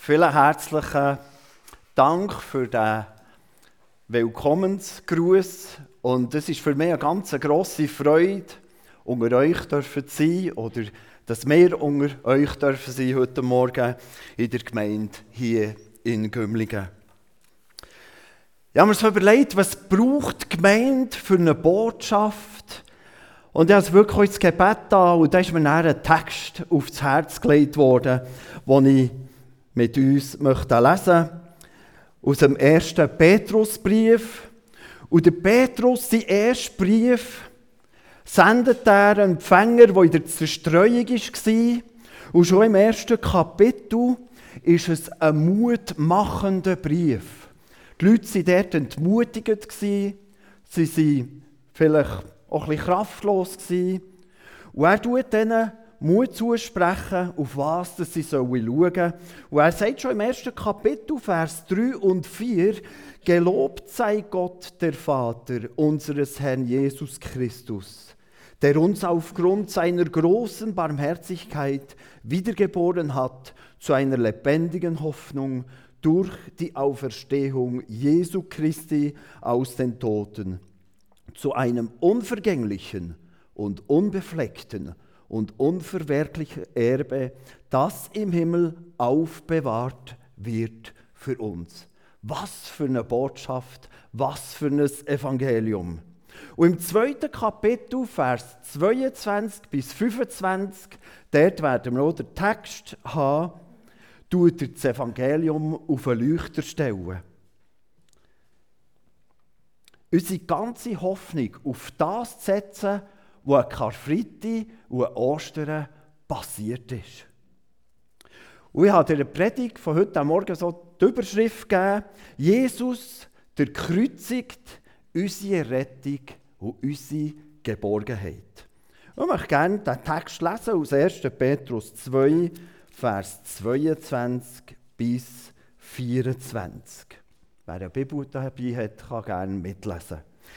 Vielen herzlichen Dank für den Willkommensgruß. Und es ist für mich eine ganz grosse Freude, unter euch zu sein oder dass wir unter euch sein heute Morgen in der Gemeinde hier in Gümligen. Ich habe mir so überlegt, was braucht die Gemeinde für eine Botschaft? Und ich habe es wirklich ins Gebet da und da ist mir dann ein Text aufs Herz gelegt worden, den ich mit uns möchte lesen aus dem 1. Petrusbrief. Und der Petrus, sein erster Brief, sendet er einen Empfänger, der in der Zerstreuung war. Und schon im 1. Kapitel ist es ein mutmachender Brief. Die Leute waren dort entmutigt, sie waren vielleicht auch ein bisschen kraftlos. Und er tut ihnen Mut zusprechen, auf was sie schauen sollen. Und er sagt schon im 1. Kapitel, Vers 3 und 4, Gelobt sei Gott, der Vater unseres Herrn Jesus Christus, der uns aufgrund seiner großen Barmherzigkeit wiedergeboren hat zu einer lebendigen Hoffnung durch die Auferstehung Jesu Christi aus den Toten, zu einem unvergänglichen und unbefleckten und unverwerklichen Erbe, das im Himmel aufbewahrt wird für uns. Was für eine Botschaft, was für ein Evangelium. Und im 2. Kapitel, Vers 22 bis 25, dort werden wir auch den Text haben, tut er das Evangelium auf einen Leuchter stellen. Unsere ganze Hoffnung auf das zu setzen, was an Karfreitag und an Ostern passiert ist. Und ich habe der Predigt von heute Morgen so die Überschrift gegeben, Jesus, der Kreuzigt, unsere Rettung und unsere Geborgenheit. Und ich möchte gerne den Text lesen aus 1. Petrus 2, Vers 22 bis 24. Wer eine Bibel dabei hat, kann gerne mitlesen.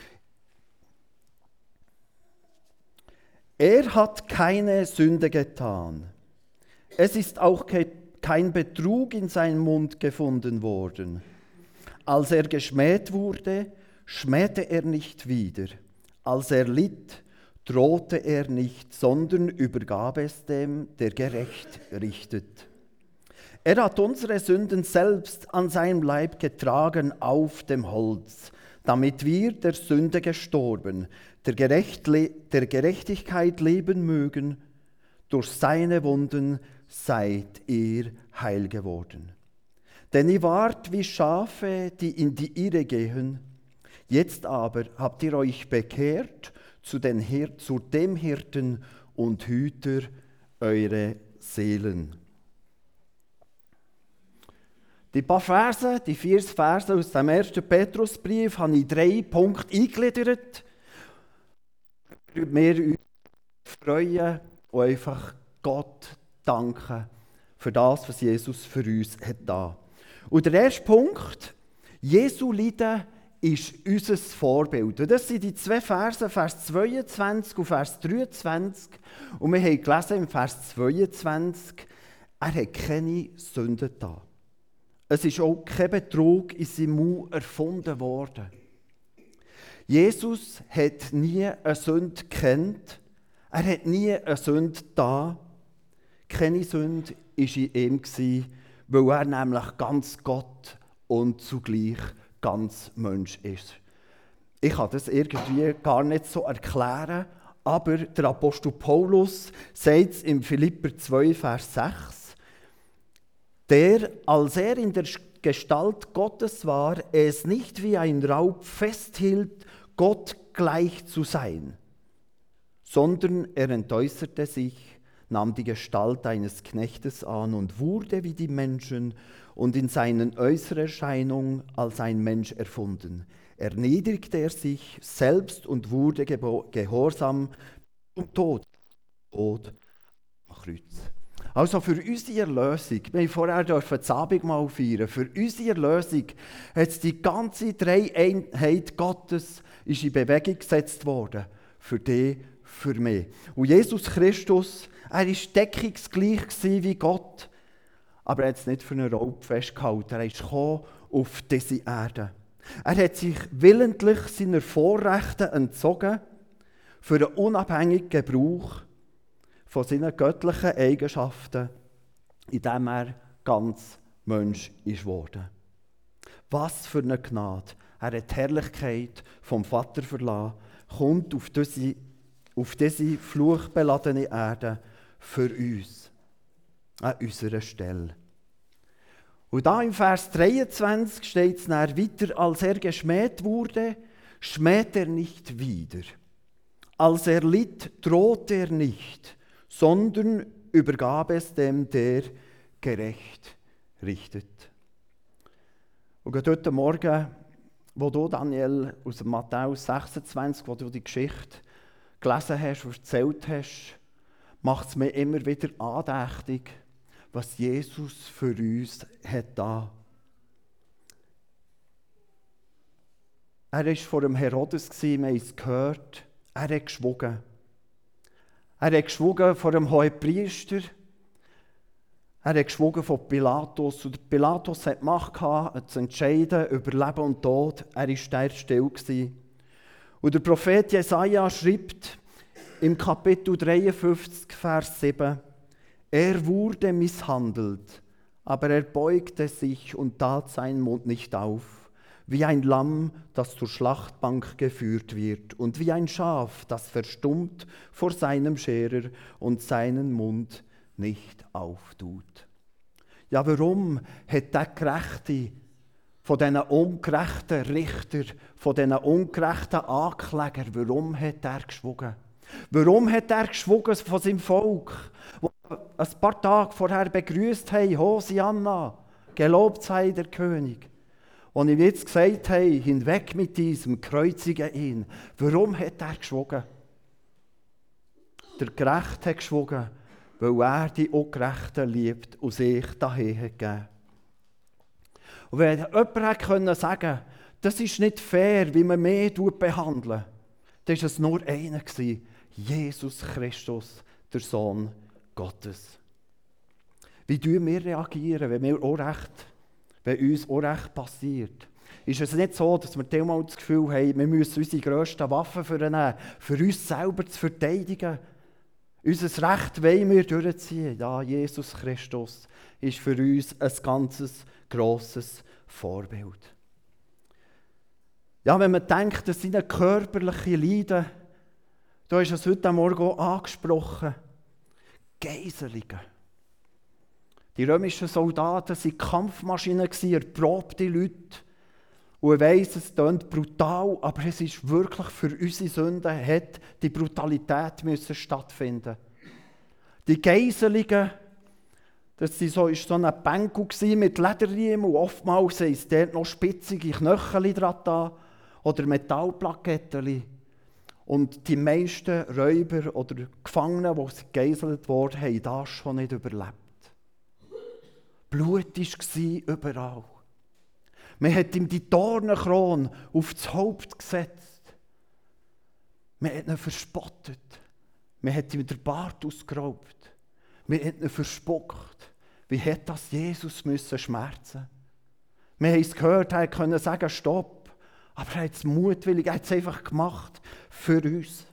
Er hat keine Sünde getan. Es ist auch kein Betrug in seinem Mund gefunden worden. Als er geschmäht wurde, schmähte er nicht wieder. Als er litt, drohte er nicht, sondern übergab es dem, der gerecht richtet. Er hat unsere Sünden selbst an seinem Leib getragen auf dem Holz, damit wir der Sünde gestorben, der Gerechtigkeit leben mögen. Durch seine Wunden seid ihr heil geworden. Denn ihr wart wie Schafe, die in die Irre gehen. Jetzt aber habt ihr euch bekehrt zu dem Hirten und Hüter eure Seelen. Die paar Verse, die 4 Verse aus dem 1. Petrusbrief, habe ich in 3 Punkte eingegliedert. Wir uns freuen und einfach Gott danken für das, was Jesus für uns hat da. Und der erste Punkt, Jesu Leiden ist unser Vorbild. Und das sind die 2 Verse, Vers 22 und Vers 23. Und wir haben gelesen im Vers 22, er hat keine Sünde getan. Es ist auch kein Betrug in seinem Mund erfunden worden. Jesus hat nie eine Sünde gekannt. Er hat nie eine Sünde getan. Keine Sünde war in ihm, weil er nämlich ganz Gott und zugleich ganz Mensch ist. Ich kann das irgendwie gar nicht so erklären, aber der Apostel Paulus sagt es im Philipper 2, Vers 6, der, als er in der Gestalt Gottes war, es nicht wie ein Raub festhielt, Gott gleich zu sein, sondern er entäußerte sich, nahm die Gestalt eines Knechtes an und wurde wie die Menschen und in seinen äußeren Erscheinungen als ein Mensch erfunden. Erniedrigte er sich selbst und wurde gehorsam zum Tod am Kreuz. Also für unsere Erlösung, wir haben vorher das Abendmahl feiern, für unsere Erlösung hat es die ganze Dreieinheit Gottes ist in Bewegung gesetzt worden. Für dich, für mich. Und Jesus Christus, er war deckungsgleich wie Gott. aber er hat es nicht für einen Raub festgehalten. Er ist gekommen auf diese Erde. Er hat sich willentlich seiner Vorrechte entzogen für einen unabhängigen Gebrauch von seinen göttlichen Eigenschaften, indem er ganz Mensch ist worden. Was für eine Gnade! Er hat die Herrlichkeit vom Vater verlassen, kommt auf diese fluchbeladene Erde für uns, an unserer Stelle. Und da im Vers 23 steht es dann weiter, als er geschmäht wurde, schmäht er nicht wieder. Als er litt, drohte er nicht, sondern übergab es dem, der gerecht richtet. Und gerade heute Morgen, wo du, Daniel, aus dem Matthäus 26, wo du die Geschichte gelesen hast und erzählt hast, macht es mir immer wieder andächtig, was Jesus für uns hat da. Er war vor dem Herodes, wir haben es gehört, er hat geschwogen. Er hat geschwogen vor dem Hohepriester, er hat geschwogen von Pilatus. Und Pilatus hat die Macht gehabt, zu entscheiden über Leben und Tod. Er war der still gewesen. Und der Prophet Jesaja schreibt im Kapitel 53, Vers 7, er wurde misshandelt, aber er beugte sich und tat seinen Mund nicht auf, wie ein Lamm, das zur Schlachtbank geführt wird, und wie ein Schaf, das verstummt vor seinem Scherer und seinen Mund nicht auftut. Ja, warum hat der Gerechte von diesen ungerechten Richter, von diesen ungerechten Anklägern, warum hat er geschwogen? Warum hat er geschwogen von seinem Volk, das ein paar Tage vorher begrüßt haben, Hosianna, gelobt sei der König. Und ihm jetzt gesagt haben, hinweg mit diesem, kreuzige ihn. Warum hat er geschwogen? Der Gerechte hat geschwogen, weil er die Ungerechten liebt und sich dahin hat gegeben. Und wenn jemand können sagen, das ist nicht fair, wie man mehr behandelt, dann war es nur einer, Jesus Christus, der Sohn Gottes. Wie reagieren wir, wenn uns Unrecht passiert? Ist es nicht so, dass wir manchmal das Gefühl haben, wir müssen unsere grössten Waffen vornehmen, für uns selber zu verteidigen? Unser Recht wollen wir durchziehen. Ja, Jesus Christus ist für uns ein ganzes, grosses Vorbild. Ja, wenn man denkt, das sind körperliche Leiden, da ist es heute Morgen auch angesprochen, Geiselungen. Die römischen Soldaten waren Kampfmaschinen, erprobte Leute. Und ich weiss, es klingt brutal, aber es ist wirklich für unsere Sünden, hat die Brutalität müssen stattfinden. Die Geiselungen, das war so ein Bänkel mit Lederriemen und oftmals sind es dort noch spitzige Knöchel dran oder Metallplaketten. Und die meisten Räuber oder Gefangenen, die gegeiselt wurden, haben das schon nicht überlebt. Blut war überall. Man hat ihm die Dornenkrone auf das Haupt gesetzt. Man hat ihn verspottet. Man hat ihm den Bart ausgeraubt. Man hat ihn verspuckt. Wie hat das Jesus müssen schmerzen? Wir haben es gehört, er konnte sagen, stopp. Aber er hat es mutwillig, er hat es einfach gemacht für uns.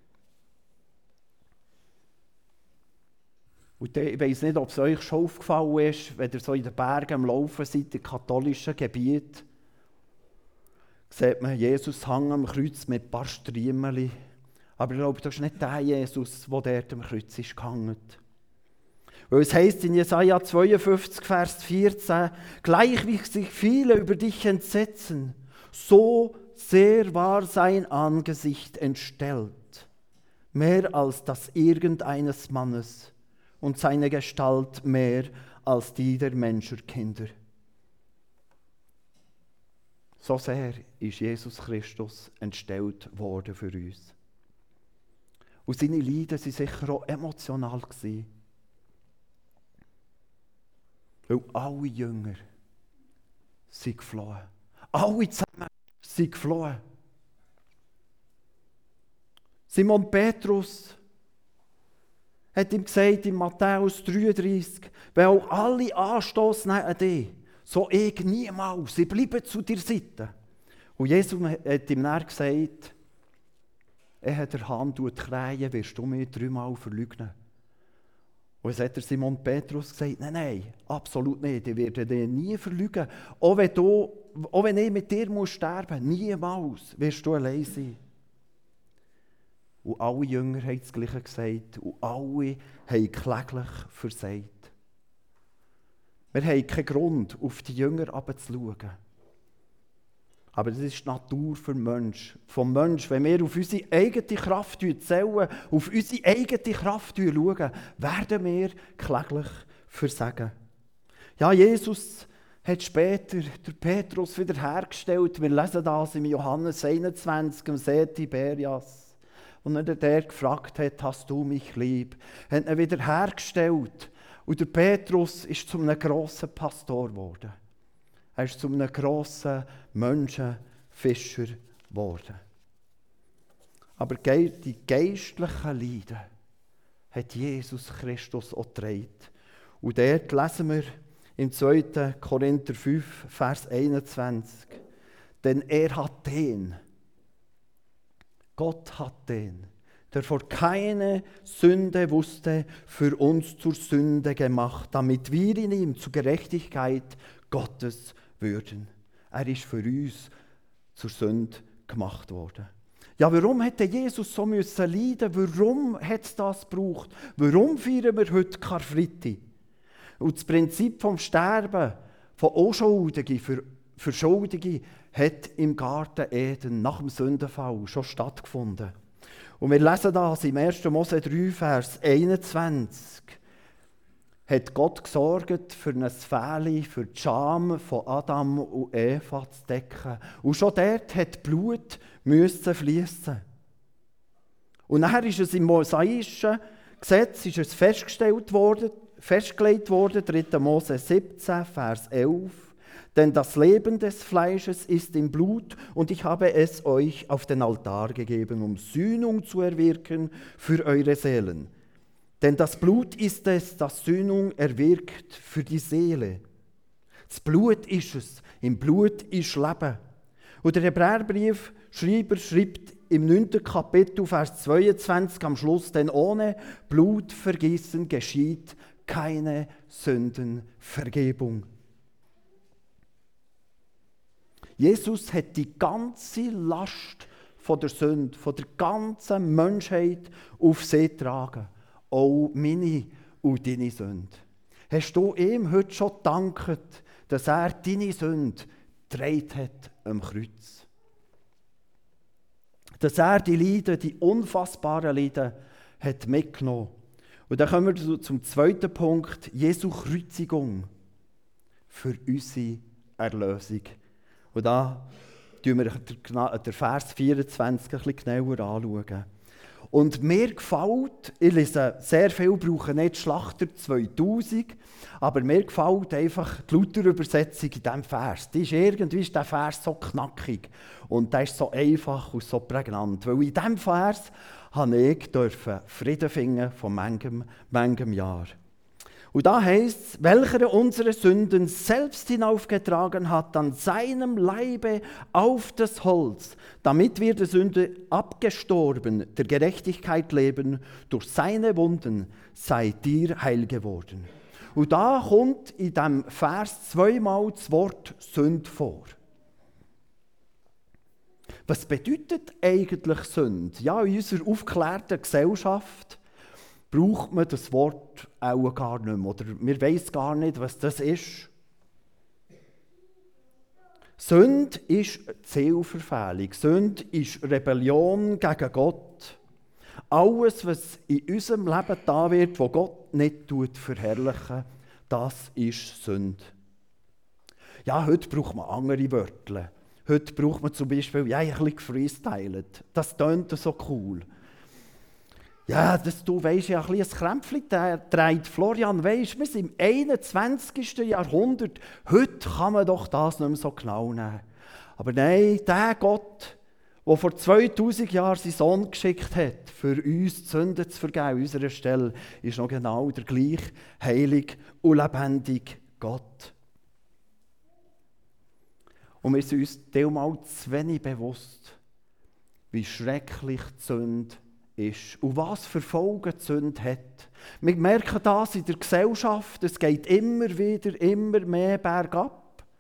Und ich weiss nicht, ob es euch schon aufgefallen ist, wenn ihr so in den Bergen am Laufen seid, im katholischen Gebiet, sieht man Jesus hängen am Kreuz mit ein paar Striemeln. Aber ich glaube, das ist nicht der Jesus, der dort am Kreuz ist gehangen. Weil es heisst in Jesaja 52, Vers 14, gleich wie sich viele über dich entsetzen, so sehr war sein Angesicht entstellt, mehr als das irgendeines Mannes, und seine Gestalt mehr als die der Menschenkinder. So sehr ist Jesus Christus entstellt worden für uns. Und seine Leiden waren sicher auch emotional. Weil alle Jünger sind geflohen. Alle zusammen sind geflohen. Simon Petrus hat ihm gesagt in Matthäus 33, wenn auch alle Anstoss nehmen an dich, so ich niemals, sie bleiben zu dir Seite. Und Jesus hat ihm dann gesagt, ehe der Hahn krähen, wirst du mich 3-mal verleugnen. Und es hat der Simon Petrus gesagt, nein, absolut nicht, ich werde dich nie verleugnen. Auch wenn ich mit dir sterben muss, niemals wirst du allein sein. Und alle Jünger haben das Gleiche gesagt und alle haben kläglich versagt. Wir haben keinen Grund, auf die Jünger herabzuschauen. Aber das ist die Natur vom Menschen. Wenn wir auf unsere eigene Kraft zählen, auf unsere eigene Kraft schauen, werden wir kläglich versagen. Ja, Jesus hat später der Petrus wiederhergestellt. Wir lesen das im Johannes 21, am See Tiberias. Und er der gefragt hat, hast du mich lieb? Hat ihn wiederhergestellt. Und der Petrus ist zu einem grossen Pastor geworden. Er ist zu einem grossen Menschenfischer geworden. Aber die geistlichen Leiden hat Jesus Christus auch getragen. Und dort lesen wir im 2. Korinther 5, Vers 21. Denn er hat den, Gott hat den, der vor keine Sünde wusste, für uns zur Sünde gemacht, damit wir in ihm zur Gerechtigkeit Gottes würden. Er ist für uns zur Sünde gemacht worden. Ja, warum hätte Jesus so müssen leiden? Warum hat es das gebraucht? Warum feiern wir heute Karfreitag? Und das Prinzip vom Sterben von Unschuldigen für Schuldige hat im Garten Eden nach dem Sündenfall schon stattgefunden. Und wir lesen das im 1. Mose 3, Vers 21. Hat Gott gesorgt für ein Fähli, für die Scham von Adam und Eva zu decken. Und schon dort hat Blut fließen. Und nachher ist es im mosaischen Gesetz festgelegt worden, 3. Mose 17, Vers 11. Denn das Leben des Fleisches ist im Blut, und ich habe es euch auf den Altar gegeben, um Sühnung zu erwirken für eure Seelen. Denn das Blut ist es, das Sühnung erwirkt für die Seele. Das Blut ist es. Im Blut ist Leben. Und der Hebräerbriefschreiber schreibt im 9. Kapitel, Vers 22 am Schluss, denn ohne Blutvergießen geschieht keine Sündenvergebung. Jesus hat die ganze Last von der Sünde, von der ganzen Menschheit auf sich getragen. Auch meine und deine Sünde. Hast du ihm heute schon gedankt, dass er deine Sünde getragen hat am Kreuz? Dass er die Leiden, die unfassbaren Leiden, hat mitgenommen. Und dann kommen wir zum zweiten Punkt, Jesu Kreuzigung für unsere Erlösung. Und da schauen wir den Vers 24 ein bisschen genauer anschauen. Und mir gefällt, ich lese sehr viel, brauche nicht Schlachter 2000, aber mir gefällt einfach die Luther-Übersetzung in diesem Vers. Irgendwie ist der Vers so knackig und der ist so einfach und so prägnant. Weil in diesem Vers durfte ich Frieden finden von manchem Jahr. Und da heißt es, welcher unsere Sünden selbst hinaufgetragen hat an seinem Leibe auf das Holz, damit wir der Sünde abgestorben, der Gerechtigkeit leben, durch seine Wunden seid ihr heil geworden. Und da kommt in diesem Vers zweimal das Wort Sünde vor. Was bedeutet eigentlich Sünde? Ja, in unserer aufgeklärten Gesellschaft braucht man das Wort auch gar nicht mehr. Oder wir wissen gar nicht, was das ist. Sünde ist Zielverfehlung. Sünde ist Rebellion gegen Gott. Alles, was in unserem Leben da wird, wo Gott nicht verherrlichen, das ist Sünde. Ja, heute braucht man andere Wörter. Heute braucht man zum Beispiel, ja, ein bisschen gefreestylt. Das tönt so cool. Ja, du weisst ja ein bisschen ein Krämpfchen dreht. Florian, weisst, wir sind im 21. Jahrhundert. Heute kann man doch das nicht mehr so genau nehmen. Aber nein, der Gott, der vor 2000 Jahren seinen Sohn geschickt hat, für uns die Sünden zu vergeben, an unserer Stelle, ist noch genau der gleiche heilige und lebendige Gott. Und wir sind uns teilweise zu wenig bewusst, wie schrecklich die Sünde ist und was für Folgen die Sünde hat. Wir merken das in der Gesellschaft, es geht immer wieder, immer mehr bergab.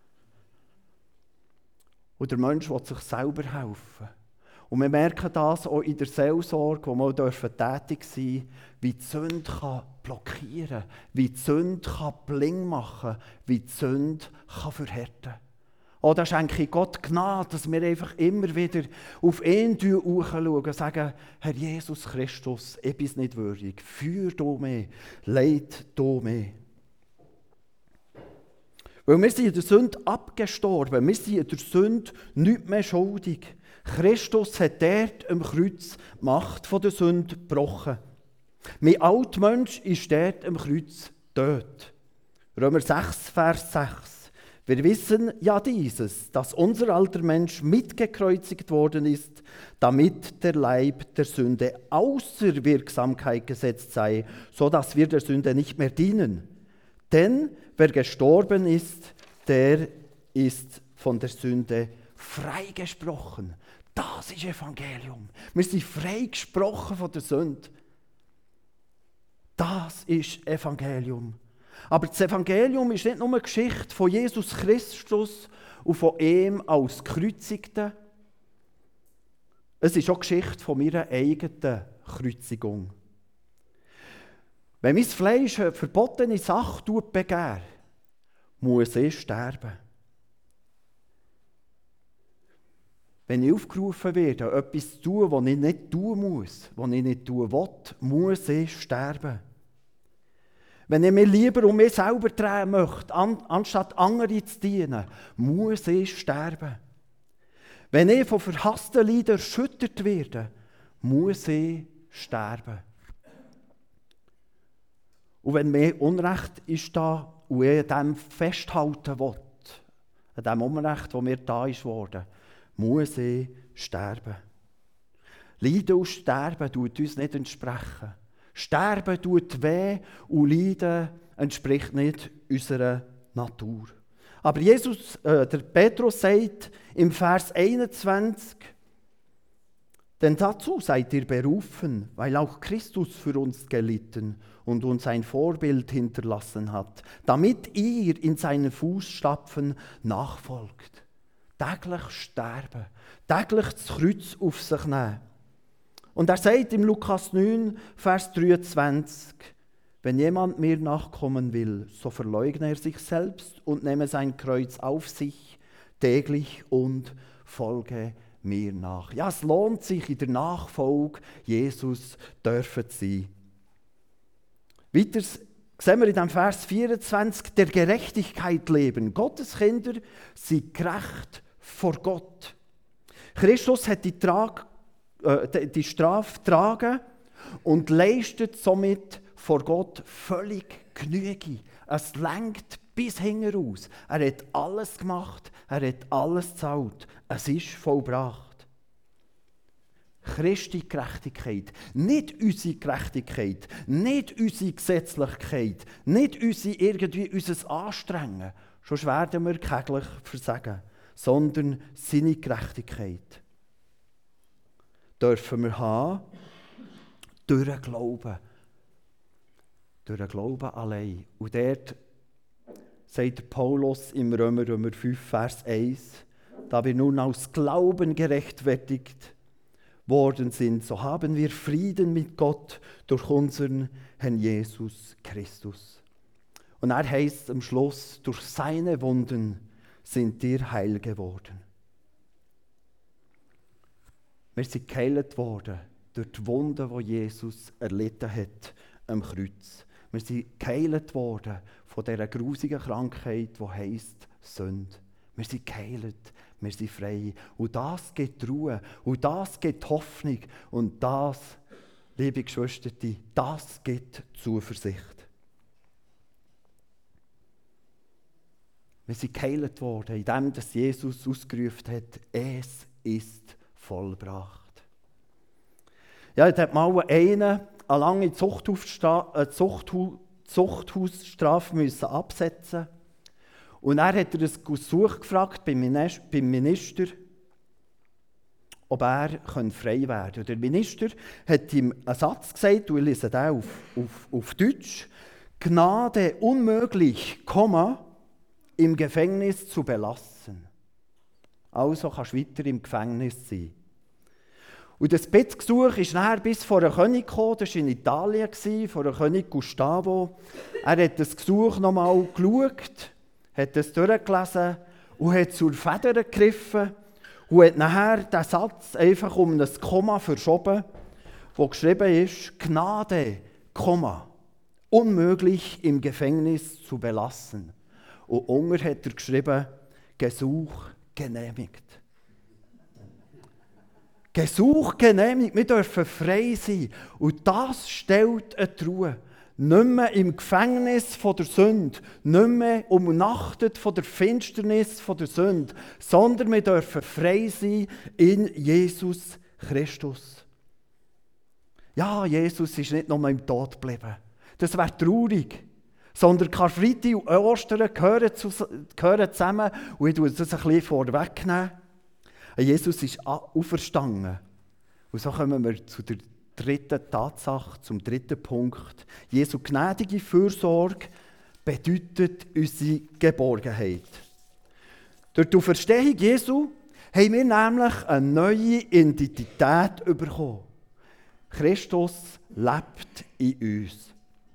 Und der Mensch will sich selber helfen. Und wir merken das auch in der Seelsorge, wo wir tätig sein dürfen, wie die Sünde blockieren kann, wie die Sünde blind machen kann, wie die Sünde verhärten kann. Oh, da schenke ich Gott Gnade, dass wir einfach immer wieder auf ihn schauen und sagen, Herr Jesus Christus, ich bin nicht würdig, führ du mich, leid du mich. Weil wir sind in der Sünde abgestorben, wir sind in der Sünde nicht mehr schuldig. Christus hat dort am Kreuz die Macht der Sünde gebrochen. Mein alter Mensch ist dort am Kreuz tot. Römer 6, Vers 6. Wir wissen ja dieses, dass unser alter Mensch mitgekreuzigt worden ist, damit der Leib der Sünde außer Wirksamkeit gesetzt sei, so dass wir der Sünde nicht mehr dienen. Denn wer gestorben ist, der ist von der Sünde freigesprochen. Das ist Evangelium. Wir sind freigesprochen von der Sünde. Das ist Evangelium. Aber das Evangelium ist nicht nur eine Geschichte von Jesus Christus und von ihm als Gekreuzigten. Es ist auch eine Geschichte von meiner eigenen Kreuzigung. Wenn mein Fleisch eine verbotene Sache begehrt, muss ich sterben. Wenn ich aufgerufen werde, etwas zu tun, was ich nicht tun muss, was ich nicht tun will, muss ich sterben. Wenn ich mir lieber um mich selber drehen möchte, anstatt anderen zu dienen, muss ich sterben. Wenn ich von verhassten Leiden erschüttert werde, muss ich sterben. Und wenn mir Unrecht ist da und ich an dem festhalten will, an dem Unrecht, das mir da ist worden, muss ich sterben. Leiden und Sterben tut uns nicht entsprechen. Sterben tut weh und Leiden entspricht nicht unserer Natur. Aber der Petrus sagt im Vers 21, denn dazu seid ihr berufen, weil auch Christus für uns gelitten und uns ein Vorbild hinterlassen hat, damit ihr in seinen Fußstapfen nachfolgt. Täglich sterben, täglich das Kreuz auf sich nehmen. Und er sagt im Lukas 9, Vers 23, wenn jemand mir nachkommen will, so verleugne er sich selbst und nehme sein Kreuz auf sich täglich und folge mir nach. Ja, es lohnt sich in der Nachfolge Jesus dürfen zu sein. Weiter sehen wir in dem Vers 24, der Gerechtigkeit leben. Gottes Kinder sind gerecht vor Gott. Christus hat die Strafe tragen und leistet somit vor Gott völlig Genüge. Es lenkt bis hinten raus. Er hat alles gemacht, er hat alles gezahlt. Es ist vollbracht. Christi Gerechtigkeit, nicht unsere Gerechtigkeit, nicht unsere Gesetzlichkeit, nicht unser Anstrengen, sonst werden wir kläglich versagen, sondern seine Gerechtigkeit dürfen wir haben durch den Glauben. Durch den Glauben allein. Und dort sagt Paulus im Römer 5, Vers 1, da wir nun aus Glauben gerechtfertigt worden sind, so haben wir Frieden mit Gott durch unseren Herrn Jesus Christus. Und er heißt am Schluss, durch seine Wunden sind wir heil geworden. Wir sind geheilt worden durch die Wunden, die Jesus erlitten hat am Kreuz. Wir sind geheilt worden von dieser grusigen Krankheit, die heisst Sünde. Wir sind geheilt, wir sind frei. Und das gibt Ruhe, und das gibt Hoffnung. Und das, liebe Geschwister, das gibt Zuversicht. Wir sind geheilt worden, indem Jesus ausgerufen hat, es ist vollbracht. Ja, da hat mal eine lange Zuchthausstrafe müssen absetzen. Und dann hat er ein Gesuch gefragt beim Minister, ob er frei werden könnte. Und der Minister hat ihm einen Satz gesagt, und ich lese den auf Deutsch: Gnade unmöglich, im Gefängnis zu belassen. Also kannst du weiter im Gefängnis sein. Und das Bittgesuch ist nachher bis vor den König gekommen, das war in Italien, vor dem König Gustavo. Er hat das Gesuch nochmal geschaut, hat es durchgelesen und hat zur Feder gegriffen und hat nachher den Satz einfach um ein Komma verschoben, wo geschrieben ist: Gnade, unmöglich im Gefängnis zu belassen. Und unter hat er geschrieben: Gesuch genehmigt. Gesuch genehmigt, wir dürfen frei sein. Und das stellt eine Ruhe. Nicht mehr im Gefängnis von der Sünde, nicht mehr umnachtet von der Finsternis von der Sünde, sondern wir dürfen frei sein in Jesus Christus. Ja, Jesus ist nicht nur im Tod geblieben. Das wäre traurig. Sondern Karfreitag und Ostern gehören zusammen. Und ich tue das ein bisschen vorwegnehmen. Jesus ist auferstanden. Und so kommen wir zu der dritten Tatsache, zum dritten Punkt. Jesu gnädige Fürsorge bedeutet unsere Geborgenheit. Durch die Auferstehung Jesu haben wir nämlich eine neue Identität bekommen. Christus lebt in uns.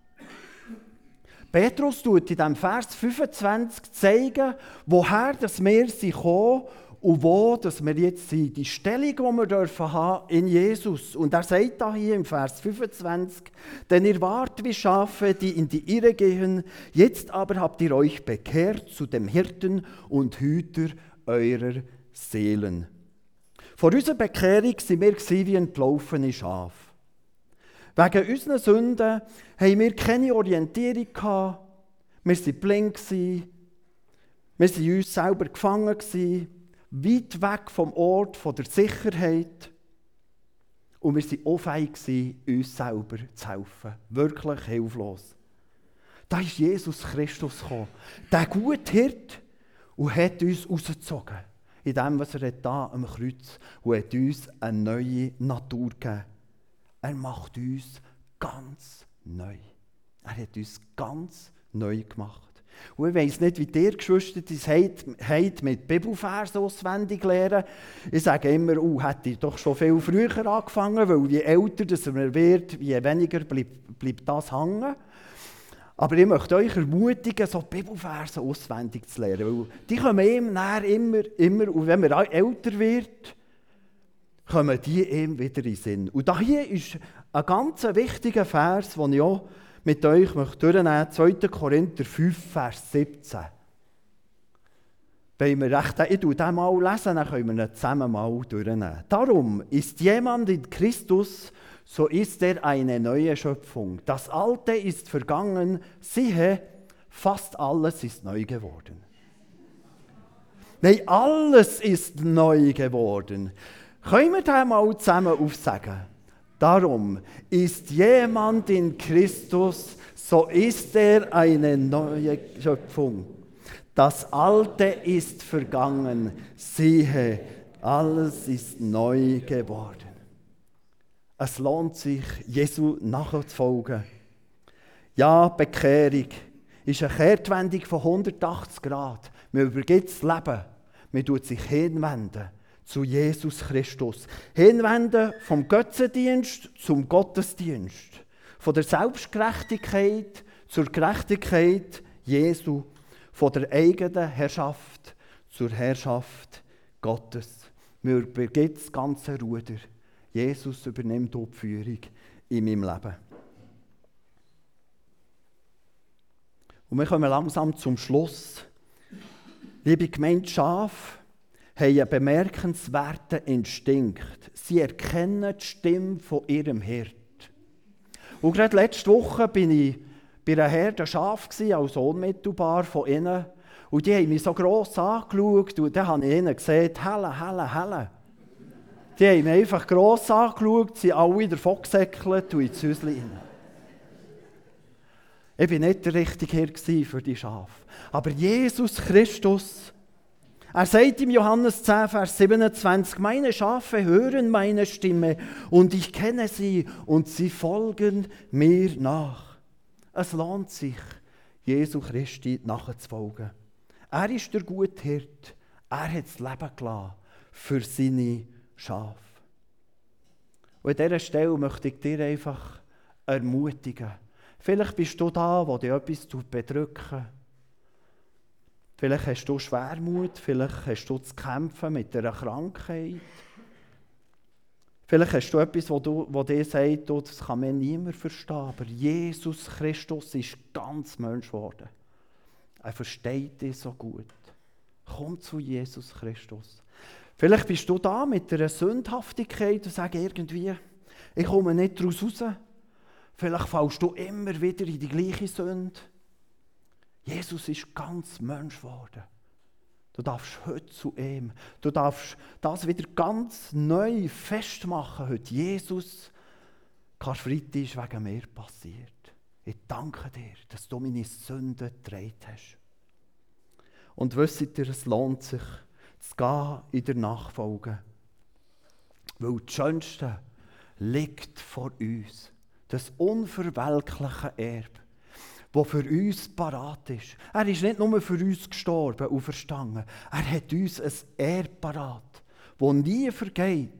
Petrus tut in diesem Vers 25 zeigen, woher wir gekommen sind und wo wir jetzt sind. Die Stellung, die wir dürfen haben in Jesus. Und er sagt da hier im Vers 25: Denn ihr wart wie Schafe, die in die Irre gehen, jetzt aber habt ihr euch bekehrt zu dem Hirten und Hüter eurer Seelen. Vor unserer Bekehrung waren wir wie entlaufene Schafe. Wegen unserer Sünden haben wir keine Orientierung gehabt. Wir waren blind. Wir waren in uns selber gefangen. Weit weg vom Ort der Sicherheit. Und wir waren unfähig, uns selber zu helfen. Wirklich hilflos. Da ist Jesus Christus gekommen, der gute Hirte, und hat uns rausgezogen. In dem, was er da am Kreuz, und hat uns eine neue Natur gegeben. Er macht uns ganz neu. Er hat uns ganz neu gemacht. Und ich weiss nicht, wie ihr Geschwister das habt mit Bibelversen auswendig lernen. Ich sage immer, hätte ich doch schon viel früher angefangen, weil je älter man wird, je weniger bleibt das hängen. Aber ich möchte euch ermutigen, so Bibelversen auswendig zu lernen, weil die kommen ihm immer, und wenn man älter wird, kommen die ihm wieder in den Sinn. Und da hier ist ein ganz wichtiger Vers, den ich auch mit euch durchnehmen möchte, 2. Korinther 5, Vers 17. Ich lese den mal, dann können wir ihn zusammen mal durchnehmen. Darum ist jemand in Christus, so ist er eine neue Schöpfung. Das Alte ist vergangen, siehe, fast alles ist neu geworden. Nein, alles ist neu geworden. Können wir das mal zusammen aufsagen? Darum ist jemand in Christus, so ist er eine neue Schöpfung. Das Alte ist vergangen, siehe, alles ist neu geworden. Es lohnt sich, Jesu nachzufolgen. Ja, Bekehrung ist eine Kehrtwendung von 180 Grad. Man übergibt das Leben, man tut sich hinwenden zu Jesus Christus. Hinwenden vom Götzendienst zum Gottesdienst. Von der Selbstgerechtigkeit zur Gerechtigkeit Jesu. Von der eigenen Herrschaft zur Herrschaft Gottes. Mir übergibt das ganze Ruder. Jesus übernimmt die Führung in meinem Leben. Und wir kommen langsam zum Schluss. Liebe Gemeinde Schaf, haben einen bemerkenswerten Instinkt. Sie erkennen die Stimme von ihrem Hirt. Und gerade letzte Woche war ich bei einer Herde Schaf als unmittelbar von ihnen. Und die haben mich so gross angeschaut und dann habe ich ihnen gesagt, Helle. Die haben mich einfach gross angeschaut, sind alle davon gesäckelt und ins Häuschen rein. Ich war nicht der richtige Hirte für die Schafe. Aber Jesus Christus, er sagt im Johannes 10, Vers 27, meine Schafe hören meine Stimme und ich kenne sie und sie folgen mir nach. Es lohnt sich, Jesu Christi nachzufolgen. Er ist der gute Hirte. Er hat das Leben gelassen für seine Schafe. Und an dieser Stelle möchte ich dir einfach ermutigen. Vielleicht bist du da, wo dir etwas bedrücken. Vielleicht hast du Schwermut, vielleicht hast du zu kämpfen mit einer Krankheit. Vielleicht hast du etwas, wo dir sagt, das kann mir niemand verstehen. Aber Jesus Christus ist ganz Mensch geworden. Er versteht dich so gut. Komm zu Jesus Christus. Vielleicht bist du da mit einer Sündhaftigkeit und sagst irgendwie, ich komme nicht daraus raus. Vielleicht fällst du immer wieder in die gleiche Sünde. Jesus ist ganz Mensch geworden. Du darfst heute zu ihm. Du darfst das wieder ganz neu festmachen heute. Jesus, Karfreitag ist wegen mir passiert. Ich danke dir, dass du meine Sünden getragen hast. Und wisst ihr, es lohnt sich, zu gehen in der Nachfolge. Weil das Schönste liegt vor uns. Das unverwelkliche Erbe, das für uns parat ist. Er ist nicht nur für uns gestorben und verstanden. Er hat uns ein Erbe parat, das nie vergeht,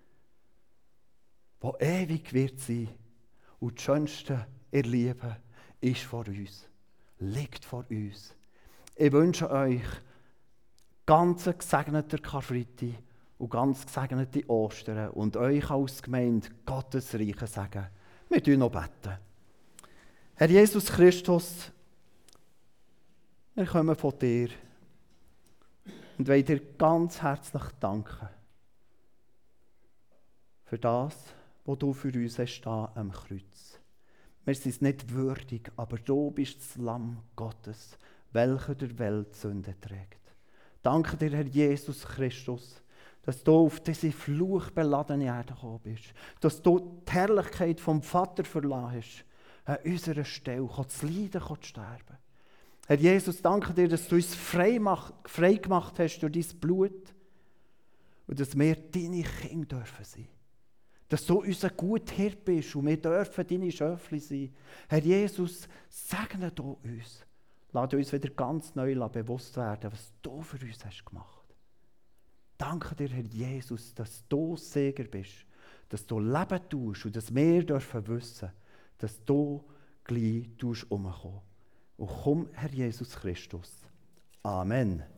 das ewig wird sein. Und das Schönste ihr Lieben ist vor uns, liegt vor uns. Ich wünsche euch ganz gesegneten Karfreitag und ganz gesegnete Ostern und euch als Gemeinde Gottes reichen Segen. Wir beten noch. Herr Jesus Christus, wir kommen von dir und wollen dir ganz herzlich danken für das, was du für uns hast da am Kreuz. Wir sind es nicht würdig, aber du bist das Lamm Gottes, welcher der Welt Sünde trägt. Danke dir, Herr Jesus Christus, dass du auf diese fluchbeladene Erde gekommen bist, dass du die Herrlichkeit vom Vater verlassen hast, an unserer Stelle zu leiden, zu sterben. Herr Jesus, danke dir, dass du uns frei gemacht hast durch dein Blut und dass wir deine Kinder dürfen sein. Dass du unser guter Hirte bist und wir dürfen deine Schöfli sein. Herr Jesus, segne du uns. Lass uns wieder ganz neu bewusst werden, was du für uns hast gemacht. Danke dir, Herr Jesus, dass du Sieger bist, dass du Leben tust und dass wir dürfen wissen, dass du gleich umkommen. Und komm, Herr Jesus Christus. Amen.